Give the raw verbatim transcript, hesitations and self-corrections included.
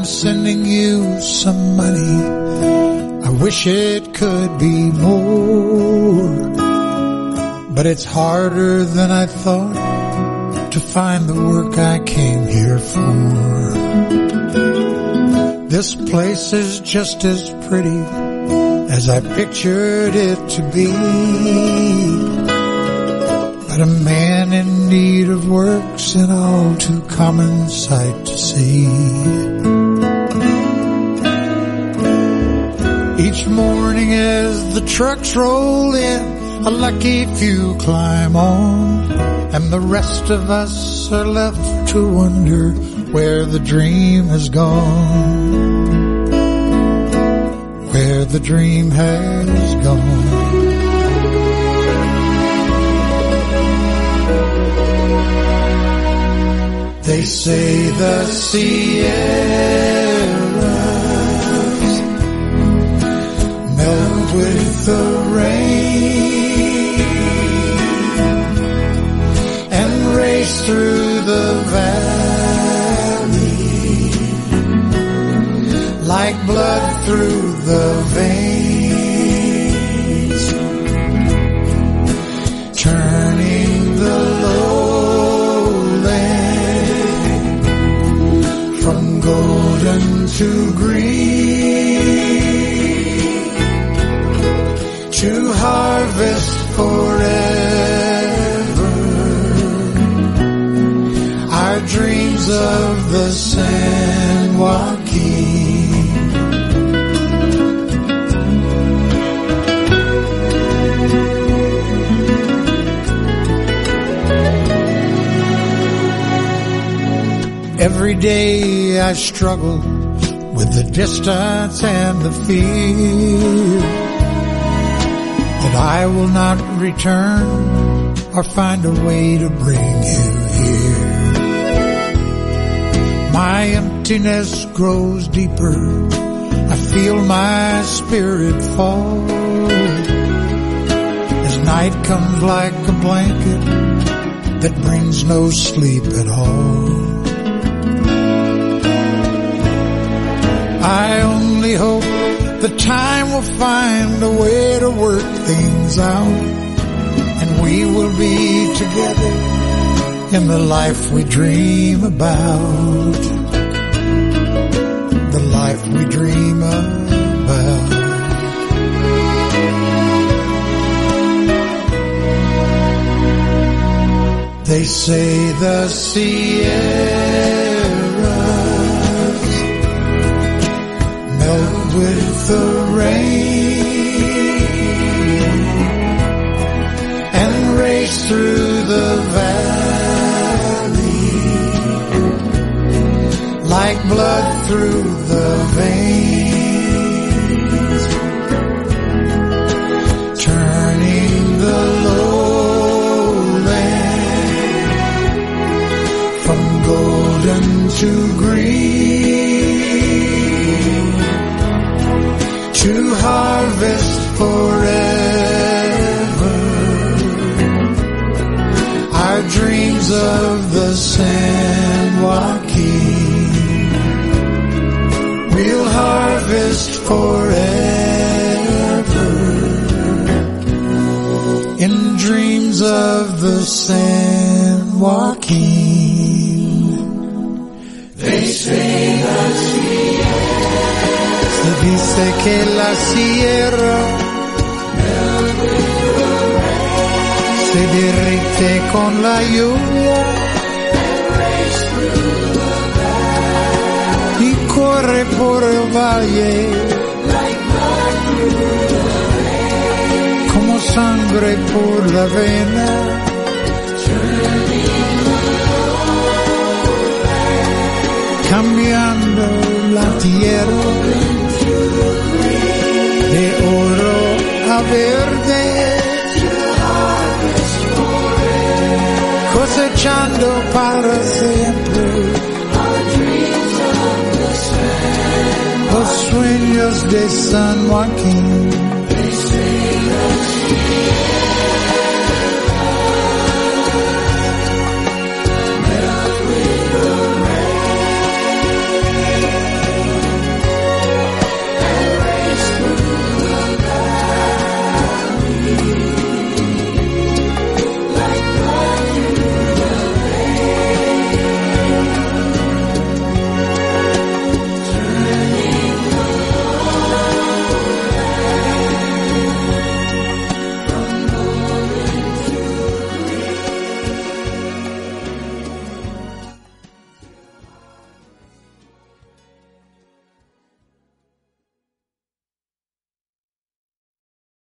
sending you some money. I wish it could be more, but it's harder than I thought to find the work I came here for. This place is just as pretty as I pictured it to be, but a man in need of work's an all too common sight to see. Each morning as the trucks roll in, a lucky few climb on, and the rest of us are left to wonder where the dream has gone, where the dream has gone. They say the Sierras melt with the rain and race through the valley like blood through the veins, turning the lowland from golden to green, to harvest forever our dreams of the San Joaquin. Every day I struggle with the distance and the fear that I will not return or find a way to bring you here. My emptiness grows deeper. I feel my spirit fall as night comes like a blanket that brings no sleep at all. I only hope the time will find a way to work things out, and we will be together in the life we dream about, the life we dream about. They say the Sierras melt with the rain and race through the valley like blood through the veins, turning the lowland from golden to green, to harvest forever our dreams of the San Joaquin. We'll harvest forever in dreams of the San Joaquin. They say the Sierra, se dice que la sierra se derrite con la lluvia y corre por el valle como sangre por la vena, cambiando la tierra de oro a verde, cosechando para siempre los sueños de San Joaquín.